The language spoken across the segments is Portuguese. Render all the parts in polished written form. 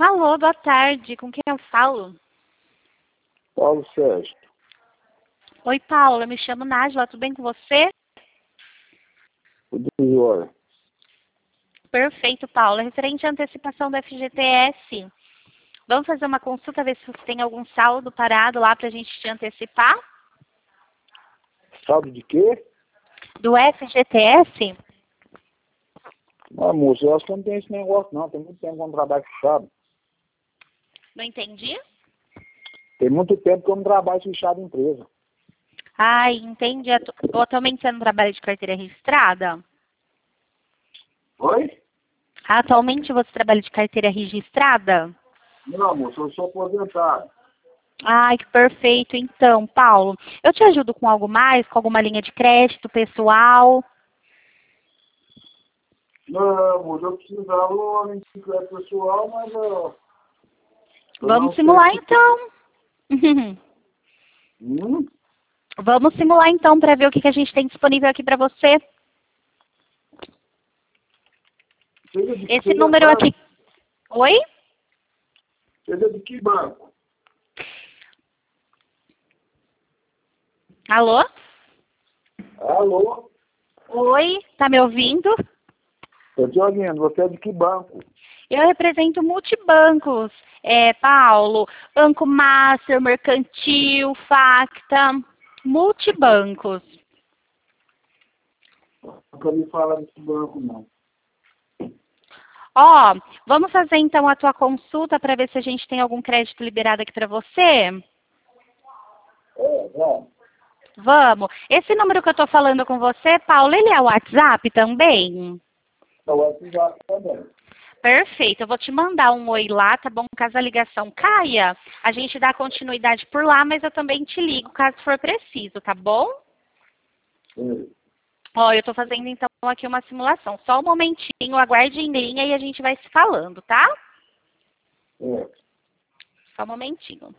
Alô, boa tarde. Com quem eu falo? Paulo Sérgio. Oi, Paula. Me chamo Nájila. Tudo bem com você? Tudo jóia. Perfeito, Paula. Referente à antecipação do FGTS. Vamos fazer uma consulta, ver se você tem algum saldo parado lá para a gente te antecipar? Sabe de quê? Do FGTS? Ah, moço, eu acho que não tem esse negócio não. Tem muito tempo que eu não trabalho fechado. Não entendi? Tem muito tempo que eu não trabalho fechado em empresa. Ai, entendi. Atualmente você não trabalha de carteira registrada? Oi? Atualmente você trabalha de carteira registrada? Não, moço, eu sou aposentado. Ai, que perfeito. Então, Paulo, eu te ajudo com algo mais, com alguma linha de crédito pessoal? Não, moço, eu precisava uma bicicleta pessoal, mas eu Vamos não sei simular se... então. Hum? Vamos simular então para ver o que a gente tem disponível aqui para você. Esse Seja número banco? aqui. Oi? Seja de que banco? Alô? Alô? Oi? Tá me ouvindo? Eu te ouvindo. Você é de que banco? Eu represento multibancos. Paulo, Banco Master, Mercantil, Facta, multibancos. Nunca me fala desse banco, não. Ó, vamos fazer então a tua consulta para ver se a gente tem algum crédito liberado aqui para você? Bom. Vamos. Esse número que eu tô falando com você, Paulo, ele é o WhatsApp também? É o WhatsApp também. Perfeito. Eu vou te mandar um oi lá, tá bom? Caso a ligação caia, a gente dá continuidade por lá, mas eu também te ligo caso for preciso, tá bom? Sim. Ó, eu tô fazendo então aqui uma simulação. Só um momentinho, aguarde em linha e a gente vai se falando, tá? É. Só um momentinho.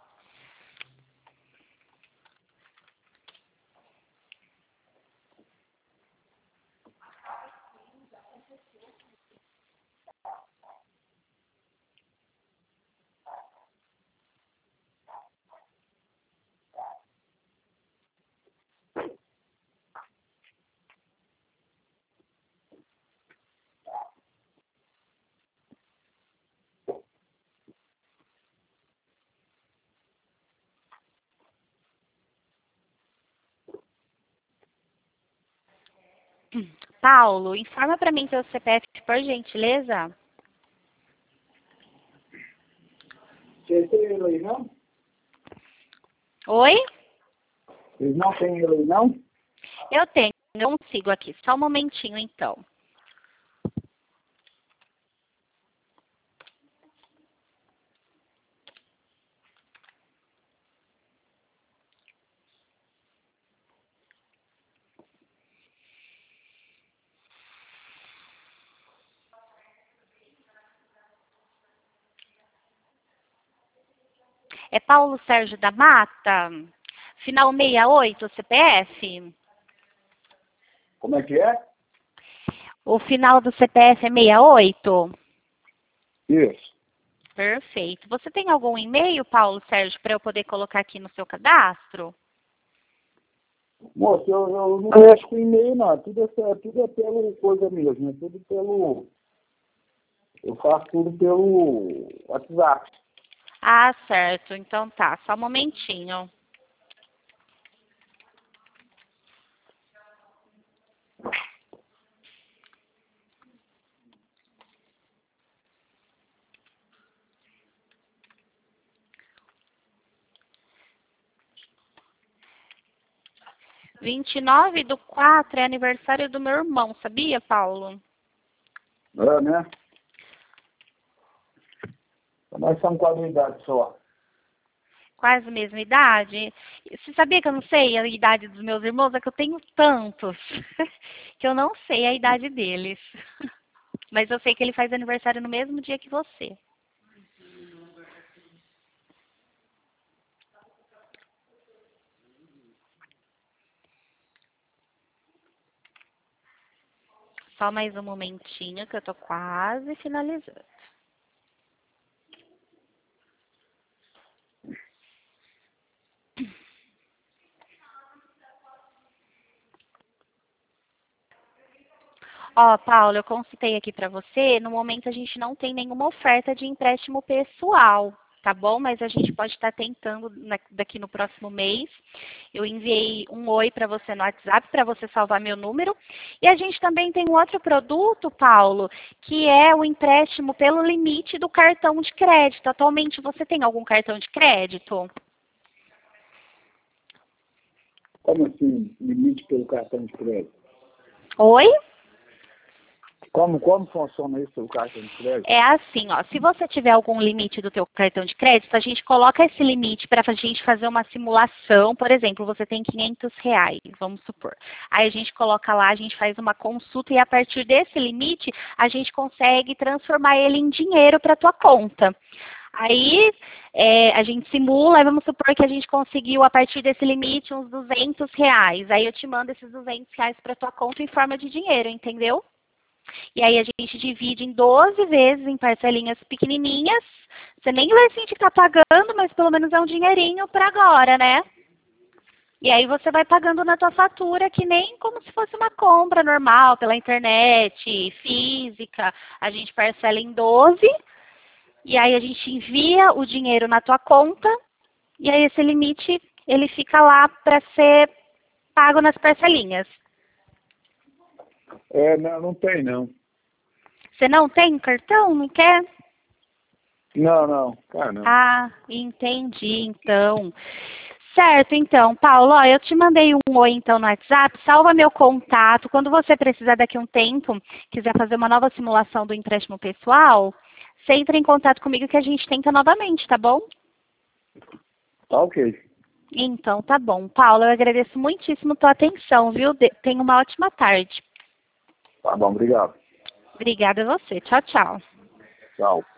Paulo, informa para mim seu CPF, por gentileza. Vocês têm ele aí, não? Oi? Vocês não têm ele aí, não? Eu tenho, eu consigo aqui. Só um momentinho, então. É Paulo Sérgio da Mata, final 68, CPF. Como é que é? O final do CPF é 68? Isso. Perfeito. Você tem algum e-mail, Paulo Sérgio, para eu poder colocar aqui no seu cadastro? Moço, eu não mexo com e-mail, não. Tudo é pelo coisa mesmo. É tudo pelo... Eu faço tudo pelo WhatsApp. Ah, certo. Então tá, só um momentinho. Vinte e nove do 4 é aniversário do meu irmão, sabia, Paulo? É, né? Nós somos qualidade só. Quase a mesma idade. Você sabia que eu não sei a idade dos meus irmãos? É que eu tenho tantos que eu não sei a idade deles. Mas eu sei que ele faz aniversário no mesmo dia que você. Só mais um momentinho que eu tô quase finalizando. Ó, Paulo, eu consultei aqui para você. No momento a gente não tem nenhuma oferta de empréstimo pessoal, tá bom? Mas a gente pode estar tentando daqui no próximo mês. Eu enviei um oi para você no WhatsApp para você salvar meu número. E a gente também tem um outro produto, Paulo, que é o empréstimo pelo limite do cartão de crédito. Atualmente você tem algum cartão de crédito? Como assim, limite pelo cartão de crédito? Oi? Como funciona isso, o cartão de crédito? É assim, ó, se você tiver algum limite do teu cartão de crédito, a gente coloca esse limite para a gente fazer uma simulação. Por exemplo, você tem R$ 500, vamos supor. Aí a gente coloca lá, a gente faz uma consulta e a partir desse limite, a gente consegue transformar ele em dinheiro para a tua conta. Aí a gente simula, e vamos supor que a gente conseguiu a partir desse limite uns R$ 200. Aí eu te mando esses R$ 200 para tua conta em forma de dinheiro, entendeu? E aí a gente divide em 12 vezes em parcelinhas pequenininhas. Você nem vai sentir que está pagando, mas pelo menos é um dinheirinho para agora, né? E aí você vai pagando na tua fatura que nem como se fosse uma compra normal pela internet, física. A gente parcela em 12 e aí a gente envia o dinheiro na tua conta e aí esse limite ele fica lá para ser pago nas parcelinhas. Não tem, não. Você não tem cartão? Não quer? Não, cara, não. Ah, entendi, então. Certo, então, Paulo, ó, eu te mandei um oi, então, no WhatsApp, salva meu contato. Quando você precisar daqui a um tempo, quiser fazer uma nova simulação do empréstimo pessoal, você entra em contato comigo que a gente tenta novamente, tá bom? Tá ok. Então, tá bom. Paulo, eu agradeço muitíssimo tua atenção, viu? Tenha uma ótima tarde. Tá bom, obrigado. Obrigada a você. Tchau, tchau. Tchau.